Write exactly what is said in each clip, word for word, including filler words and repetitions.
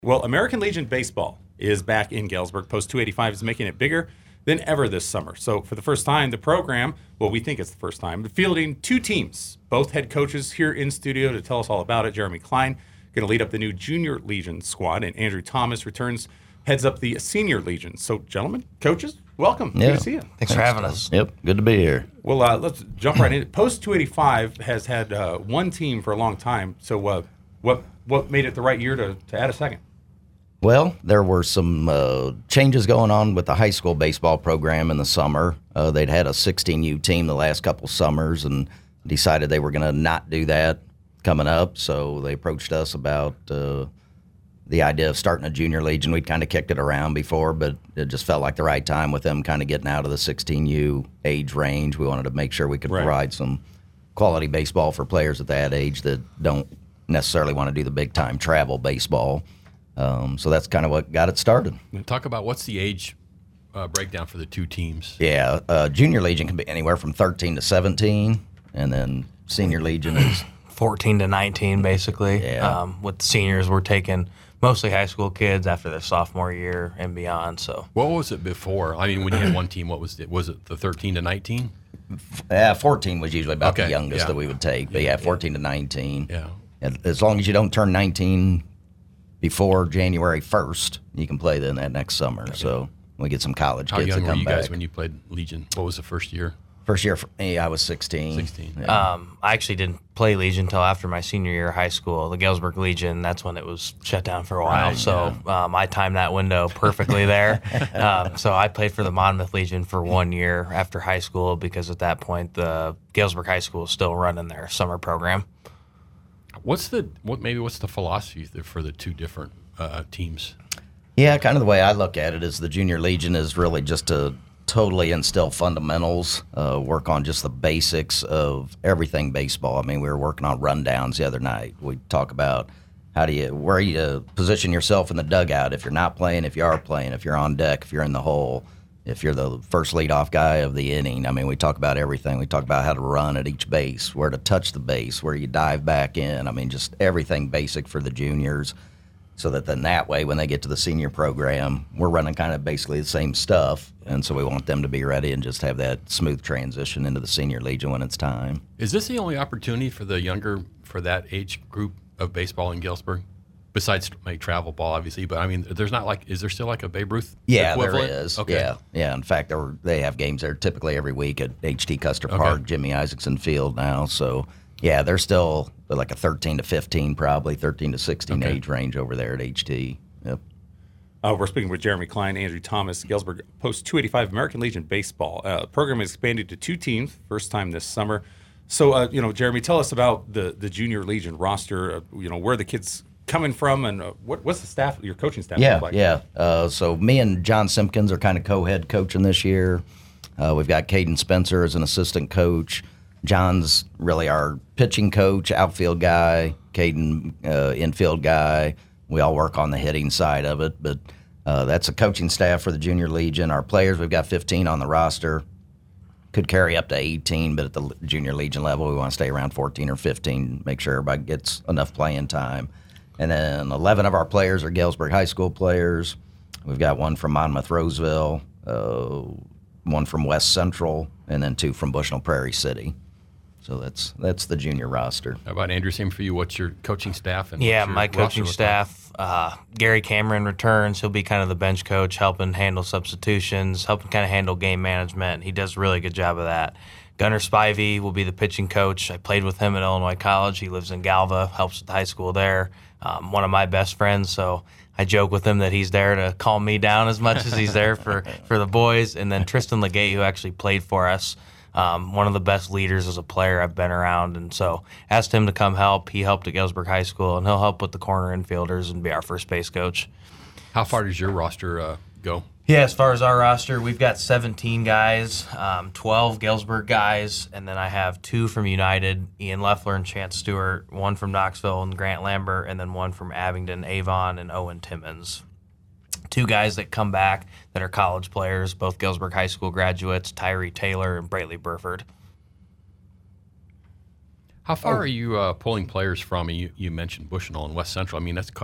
Well, American Legion Baseball is back in Galesburg. Post two eighty-five is making it bigger than ever this summer. So for the first time, the program, well, we think it's the first time, fielding two teams, both head coaches here in studio to tell us all about it. Jeremy Klein going to lead up the new Junior Legion squad, and Andrew Thomas returns, heads up the Senior Legion. So, gentlemen, coaches, welcome. Yeah. Good to see you. Thanks, Thanks for having us. Yep, good to be here. Well, uh, let's jump right in. Post two eighty-five has had uh, one team for a long time. So uh, what what made it the right year to, to add a second? Well, there were some uh, changes going on with the high school baseball program in the summer. Uh, they'd had a sixteen U team the last couple summers and decided they were going to not do that coming up. So they approached us about uh, the idea of starting a Junior Legion. We'd kind of kicked it around before, but it just felt like the right time with them kind of getting out of the sixteen U age range. We wanted to make sure we could Right. provide some quality baseball for players at that age that don't necessarily want to do the big-time travel baseball. Um, so that's kind of what got it started. Talk about what's the age uh, breakdown for the two teams. Yeah, uh, Junior Legion can be anywhere from thirteen to seventeen, and then Senior Legion is fourteen to nineteen, basically. Yeah. Um, with the seniors, we're taking mostly high school kids after their sophomore year and beyond. So What was it before? I mean, when you had one team, what was it? Was it the thirteen to nineteen? yeah, fourteen was usually about the Okay, youngest yeah. that we would take, but yeah, fourteen to nineteen. Yeah. And as long as you don't turn nineteen before January first, you can play then that next summer. So we get some college How kids young that were come you back. guys when you played Legion? What was the first year? First year for me, I was sixteen. sixteen. Yeah. um, I actually didn't play Legion until after my senior year of high school. The Galesburg Legion, that's when it was shut down for a while. Right, so um, I timed that window perfectly there. um, so I played for the Monmouth Legion for one year after high school because at that point the Galesburg High School is still running their summer program. What's the what? Maybe what's the philosophy th- for the two different uh, teams? Yeah, kind of the way I look at it is the Junior Legion is really just to totally instill fundamentals, uh, work on just the basics of everything baseball. I mean, we were working on rundowns the other night. We talk about how do you, where you position yourself in the dugout if you're not playing, if you are playing, if you're on deck, if you're in the hole, if you're the first leadoff guy of the inning. I mean, we talk about everything. We talk about how to run at each base, where to touch the base, where you dive back in. I mean, just everything basic for the juniors. So that then that way, when they get to the senior program, we're running kind of basically the same stuff. And so we want them to be ready and just have that smooth transition into the Senior Legion when it's time. Is this the only opportunity for the younger, for that age group of baseball in Galesburg? Besides my travel ball, obviously, but I mean, there's not like, is there still like a Babe Ruth Yeah, equivalent? there is. Okay. Yeah, yeah. In fact, there were, they have games there typically every week at H T Custer Okay. Park, Jimmy Isaacson Field now. So, yeah, they're still like a thirteen to fifteen, probably thirteen to sixteen Okay. age range over there at H T. Yep. Uh, we're speaking with Jeremy Klein, Andrew Thomas, Galesburg Post two eighty-five American Legion Baseball. Uh, the program has expanded to two teams, first time this summer. So, uh, you know, Jeremy, tell us about the, the Junior Legion roster, uh, you know, where the kids coming from and uh, what, what's the staff, your coaching staff Yeah, look like? yeah. Uh, so me and John Simpkins are kind of co-head coaching this year. Uh, we've got Caden Spencer as an assistant coach. John's really our pitching coach, outfield guy. Caden, uh, infield guy. We all work on the hitting side of it, but uh, that's a coaching staff for the Junior Legion. Our players, we've got fifteen on the roster. Could carry up to eighteen, but at the Junior Legion level, we want to stay around fourteen or fifteen, make sure everybody gets enough playing time. And then eleven of our players are Galesburg High School players. We've got one from Monmouth Roseville, uh, one from West Central, and then two from Bushnell Prairie City. So that's that's the junior roster. How about Andrew? Same for you. What's your coaching staff? And Yeah, what's your my roster coaching look like? staff, uh, Gary Cameron returns. He'll be kind of the bench coach, helping handle substitutions, helping kind of handle game management. He does a really good job of that. Gunnar Spivey will be the pitching coach. I played with him at Illinois College. He lives in Galva, helps with the high school there. Um, one of my best friends, so I joke with him that he's there to calm me down as much as he's there for, for the boys. And then Tristan Legate, who actually played for us, um, one of the best leaders as a player I've been around. And so asked him to come help. He helped at Galesburg High School, and he'll help with the corner infielders and be our first base coach. How far does your roster uh, go? Yeah, as far as our roster, we've got seventeen guys, um, twelve Galesburg guys, and then I have two from United, Ian Leffler and Chance Stewart, one from Knoxville and Grant Lambert, and then one from Abingdon, Avon, and Owen Timmons. Two guys that come back that are college players, both Galesburg High School graduates, Tyree Taylor and Brightly Burford. How far are you uh, pulling players from? You, you mentioned Bushnell and West Central. I mean, that's quite a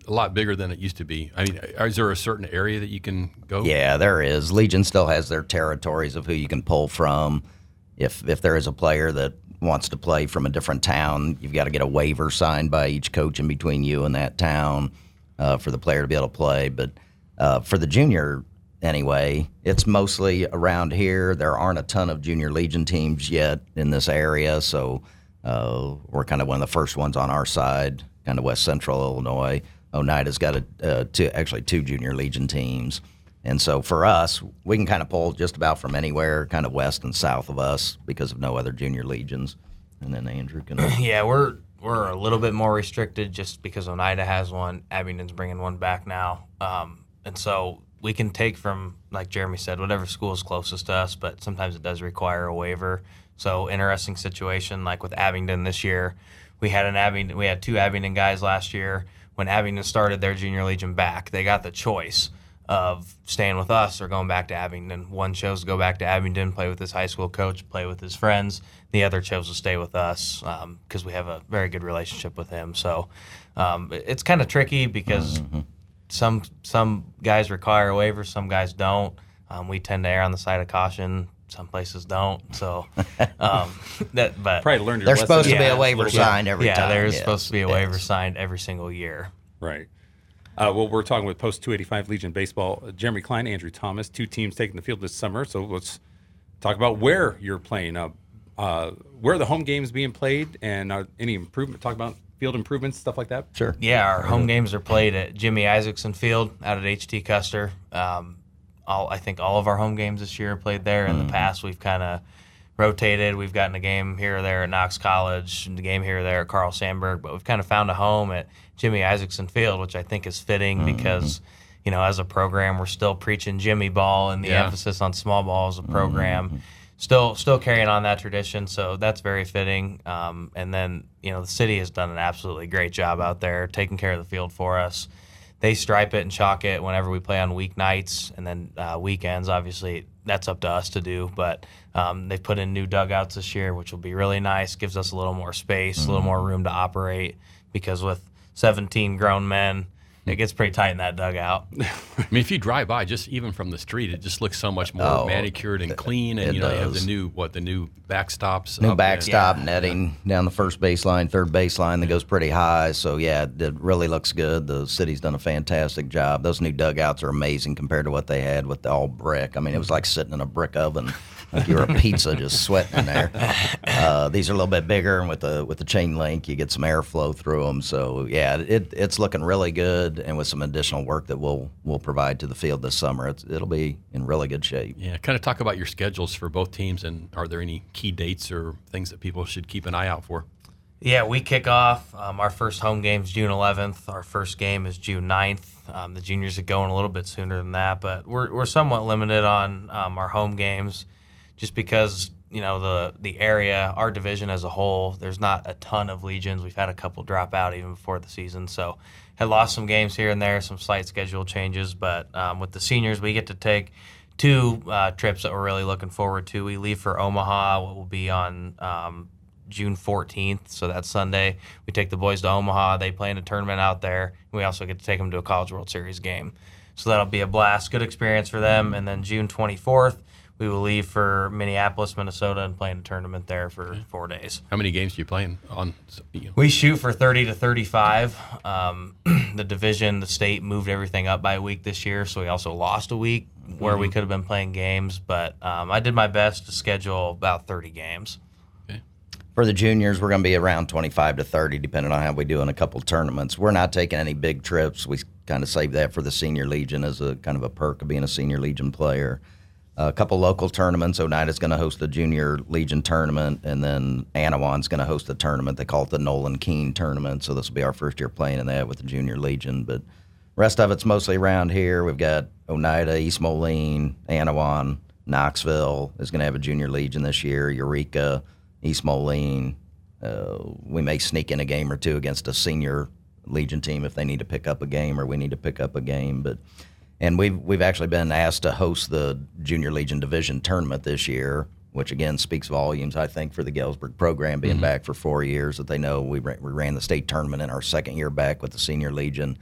a lot bigger than it used to be. I mean, is there a certain area that you can go? Yeah, there is. Legion still has their territories of who you can pull from. If if there is a player that wants to play from a different town, you've got to get a waiver signed by each coach in between you and that town uh, for the player to be able to play. But uh, for the junior, anyway, it's mostly around here. There aren't a ton of junior Legion teams yet in this area, so uh, we're kind of one of the first ones on our side, kind of west central Illinois. Oneida's got a, uh, two, actually two junior Legion teams. And so for us, we can kind of pull just about from anywhere, kind of west and south of us, because of no other junior Legions. And then Andrew can. Yeah, we're we're a little bit more restricted just because Oneida has one. Abingdon's bringing one back now, um, and so we can take from, like Jeremy said, whatever school is closest to us. But sometimes it does require a waiver. So interesting situation, like with Abingdon this year, we had an Abingdon, we had two Abingdon guys last year. When Abingdon started their junior Legion back, they got the choice of staying with us or going back to Abingdon. One chose to go back to Abingdon, play with his high school coach, play with his friends. The other chose to stay with us because um, we have a very good relationship with him. So um, it's kind of tricky because mm-hmm. some some guys require a waiver, some guys don't. Um, we tend to err on the side of caution. Some places don't. So, um, that but probably learned your there's lesson. supposed to Yeah, be a waiver yeah, signed every yeah, time. there's Yes, supposed to be a waiver yes. signed every single year. Right. Uh, well, we're talking with Post two eighty-five Legion Baseball, uh, Jeremy Klein, Andrew Thomas, two teams taking the field this summer. So let's talk about where you're playing. Uh, uh, where are the home games being played, and uh, any improvement? Talk about field improvements, stuff like that. Sure. Yeah, our home games are played at Jimmy Isaacson Field out at H T Custer. Um, all I think all of our home games this year are played there. In mm-hmm. the past, we've kind of rotated. We've gotten a game here or there at Knox College, and a game here or there at Carl Sandburg, but we've kind of found a home at Jimmy Isaacson Field, which I think is fitting mm-hmm. because, you know, as a program, we're still preaching Jimmy ball and the yeah. emphasis on small ball as a program. Mm-hmm. Still, still carrying on that tradition, so that's very fitting. Um, and then, you know, the city has done an absolutely great job out there taking care of the field for us. They stripe it and chalk it whenever we play on weeknights, and then uh, weekends, obviously, that's up to us to do. But um, they've put in new dugouts this year, which will be really nice. Gives us a little more space, mm-hmm. a little more room to operate, because with seventeen grown men, it gets pretty tight in that dugout. I mean, if you drive by, just even from the street, it just looks so much more Oh, manicured and clean. And it you know, you have does. the new what the new backstops, New up backstop Yeah. netting down the first baseline, third baseline that goes pretty high. So, yeah, it really looks good. The city's done a fantastic job. Those new dugouts are amazing compared to what they had with the all brick. I mean, it was like sitting in a brick oven, like you were a pizza just sweating in there. Uh, these are a little bit bigger, and with the with the chain link, you get some airflow through them. So, yeah, it, it's looking really good, and with some additional work that we'll we'll provide to the field this summer, it's, it'll be in really good shape. Yeah, kind of talk about your schedules for both teams, and are there any key dates or things that people should keep an eye out for? Yeah, we kick off. Um, our first home game is June eleventh. Our first game is June ninth. Um, the juniors are going a little bit sooner than that, but we're we're somewhat limited on um, our home games, just because, you know, the the area, our division as a whole, there's not a ton of Legions. We've had a couple drop out even before the season, so had lost some games here and there, some slight schedule changes. But um, with the seniors, we get to take two uh, trips that we're really looking forward to. We leave for Omaha, what will be on um, June fourteenth, so that's Sunday. We take the boys to Omaha. They play in a tournament out there. We also get to take them to a College World Series game. So that'll be a blast, good experience for them. And then June twenty-fourth, we will leave for Minneapolis, Minnesota, and play in a tournament there for four days. How many games do you play in on? You know? We shoot for thirty to thirty-five. Um, the division, the state moved everything up by a week this year, so we also lost a week where Mm-hmm. we could have been playing games. But um, I did my best to schedule about thirty games. Okay. For the juniors, we're going to be around twenty-five to thirty, depending on how we do in a couple tournaments. We're not taking any big trips. We kind of save that for the senior Legion as a kind of a perk of being a senior Legion player. A couple local tournaments. Oneida's going to host a junior Legion tournament, and then Anawan's going to host a tournament. They call it the Nolan Keene tournament, so this will be our first year playing in that with the junior Legion. But rest of it's mostly around here. We've got Oneida, East Moline, Anawan, Knoxville is going to have a junior Legion this year, Eureka, East Moline. Uh, we may sneak in a game or two against a senior Legion team if they need to pick up a game or we need to pick up a game. But and we've we've actually been asked to host the Junior Legion Division tournament this year, which again speaks volumes, I think, for the Galesburg program being mm-hmm. back for four years. That they know we ran, we ran the state tournament in our second year back with the Senior Legion.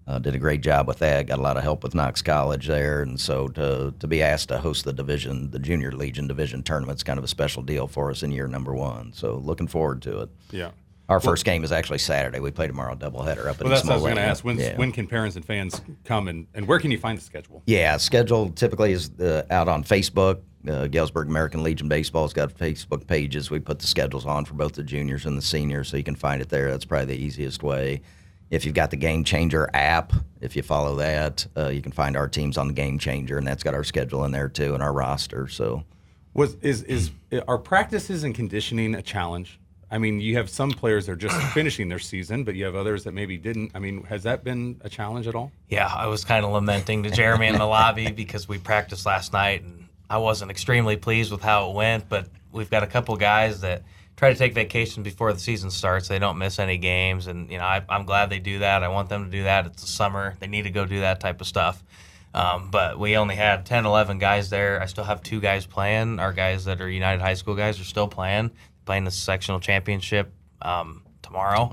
Uh, did a great job with that. Got a lot of help with Knox College there, and so to to be asked to host the division, the Junior Legion Division tournament's kind of a special deal for us in year number one. So looking forward to it. Yeah. Our first game is actually Saturday. We play tomorrow doubleheader up in Well, that's what I was Smolena. going to ask. When's, Yeah. When can parents and fans come, and, and where can you find the schedule? Yeah, schedule typically is uh, out on Facebook. Uh, Galesburg American Legion Baseball's got Facebook pages. We put the schedules on for both the juniors and the seniors, so you can find it there. That's probably the easiest way. If you've got the Game Changer app, if you follow that, uh, you can find our teams on the Game Changer, and that's got our schedule in there too and our roster. So, Was is is are practices and conditioning a challenge? I mean, you have some players that are just finishing their season, but you have others that maybe didn't. I mean, has that been a challenge at all? Yeah, I was kind of lamenting to Jeremy in the lobby because we practiced last night, and I wasn't extremely pleased with how it went, but we've got a couple guys that try to take vacation before the season starts. They don't miss any games, and you know I, I'm glad they do that. I want them to do that. It's the summer. They need to go do that type of stuff. Um, but we only had ten, eleven guys there. I still have two guys playing. Our guys that are United High School guys are still playing, playing the sectional championship um, tomorrow.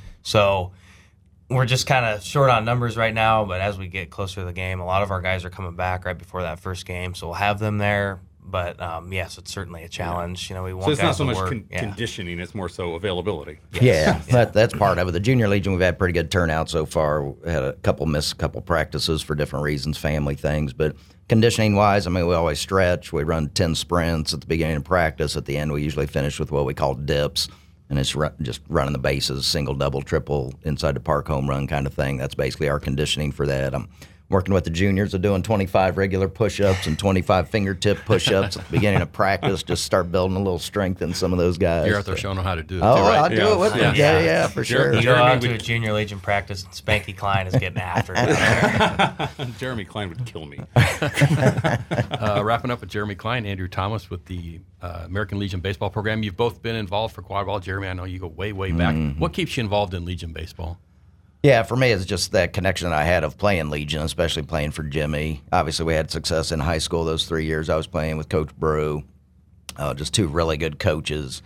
So we're just kind of short on numbers right now, but as we get closer to the game, a lot of our guys are coming back right before that first game, so we'll have them there. But um, yes, it's certainly a challenge. You know, we want So it's guys not so to much work. con- yeah. conditioning; it's more so availability. yeah, That, that's part of it. The Junior Legion, we've had pretty good turnout so far. We had a couple miss a couple practices for different reasons, family things. But conditioning-wise, I mean, we always stretch. We run ten sprints at the beginning of practice. At the end, we usually finish with what we call dips. And it's ru- just running the bases, single, double, triple, inside the park home run kind of thing. That's basically our conditioning for that. I'm working with the juniors of doing twenty-five regular push-ups and twenty-five fingertip push-ups at the beginning of practice. Just start building a little strength in some of those guys. You're out there showing them how to do it. Oh, too, right? I do Yeah. it with them. Yeah. Yeah, yeah, for sure. You go Jeremy out to would- a Junior Legion practice, and Spanky Klein is getting after it. Jeremy Klein would kill me. Uh, wrapping up with Jeremy Klein, Andrew Thomas with the uh, American Legion baseball program. You've both been involved for quite a while. Jeremy, I know you go way, way back. Mm-hmm. What keeps you involved in Legion baseball? Yeah, for me, it's just that connection that I had of playing Legion, especially playing for Jimmy. Obviously, we had success in high school those three years I was playing with Coach Brew. Uh, just two really good coaches.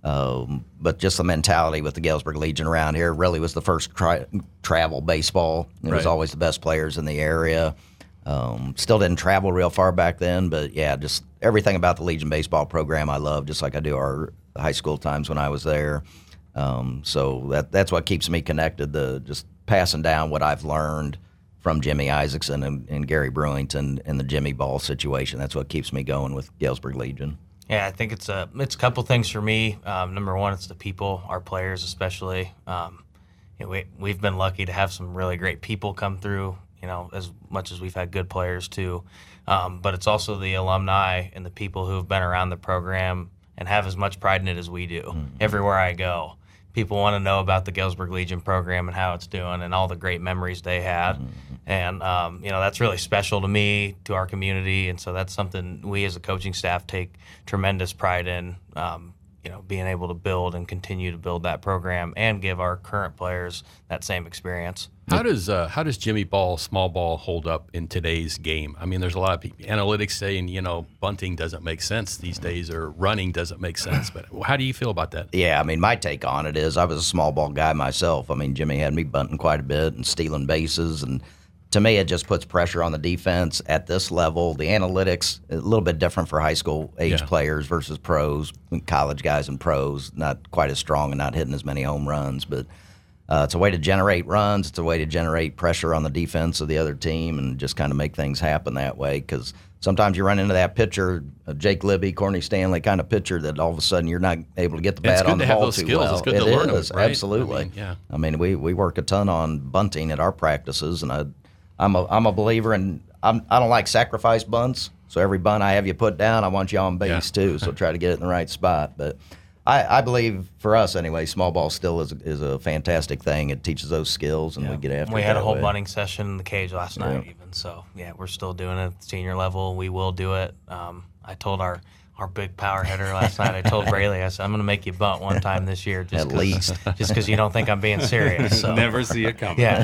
Um, but just the mentality with the Galesburg Legion around here really was the first tri- travel baseball. It was Right. always the best players in the area. Um, still didn't travel real far back then, but yeah, just everything about the Legion baseball program I love, just like I do our high school times when I was there. Um, so that that's what keeps me connected, the just passing down what I've learned from Jimmy Isaacson and, and Gary Brewington and the Jimmy Ball situation. That's what keeps me going with Galesburg Legion. Yeah, I think it's a it's a couple things for me. Um, number one, it's the people, our players especially. Um, you know, we we've been lucky to have some really great people come through. You know, as much as we've had good players too, um, but it's also the alumni and the people who have been around the program and have as much pride in it as we do. Mm-hmm. Everywhere I go, people want to know about the Galesburg Legion program and how it's doing and all the great memories they had. Mm-hmm. And, um, you know, that's really special to me, to our community. And so that's something we as a coaching staff take tremendous pride in, um, you know, being able to build and continue to build that program and give our current players that same experience. How does uh, how does Jimmy Ball, small ball, hold up in today's game? I mean, there's a lot of people, analytics saying, you know, bunting doesn't make sense these days or running doesn't make sense. But how do you feel about that? Yeah, I mean, my take on it is I was a small ball guy myself. I mean, Jimmy had me bunting quite a bit and stealing bases. And to me, it just puts pressure on the defense at this level. The analytics, a little bit different for high school age Yeah. players versus pros, college guys and pros, not quite as strong and not hitting as many home runs. But Uh, it's a way to generate runs. It's a way to generate pressure on the defense of the other team and just kind of make things happen that way. Because sometimes you run into that pitcher, a Jake Libby, Corny Stanley kind of pitcher that all of a sudden you're not able to get the And it's bat good on the to have ball those too skills. well. It's good It to learn them, is, right? absolutely. I mean, yeah. I mean, we, we work a ton on bunting at our practices, and I, I'm a I'm a believer in I'm, I don't like sacrifice bunts. So every bunt I have you put down, I want you on base Yeah. too. So try to get it in the right spot, but. I, I believe for us anyway, small ball still is a, is a fantastic thing. It teaches those skills, and we get after. We it had a that whole way. bunting session in the cage last night, Yeah. even. So yeah, we're still doing it at the senior level. We will do it. Um, I told our our big power hitter last night. I told Braley, I said, I'm going to make you bunt one time this year, just At 'cause- least. just because you don't think I'm being serious. So. Never see it coming. Yeah.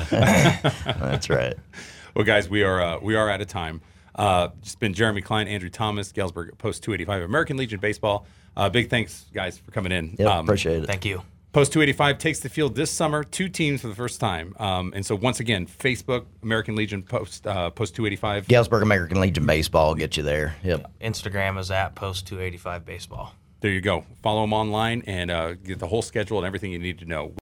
That's right. Well, guys, we are uh, we are out of time. Uh, it's been Jeremy Klein, Andrew Thomas, Galesburg Post two eighty-five, American Legion Baseball. Uh, big thanks, guys, for coming in. Yep, Um, appreciate it. Thank you. Post two eighty-five takes the field this summer, two teams for the first time. Um, and so once again, Facebook, American Legion, Post uh, Post two eighty-five. Galesburg American Legion Baseball will get you there. Yep. Instagram is at Post two eighty-five Baseball. There you go. Follow them online and uh, get the whole schedule and everything you need to know.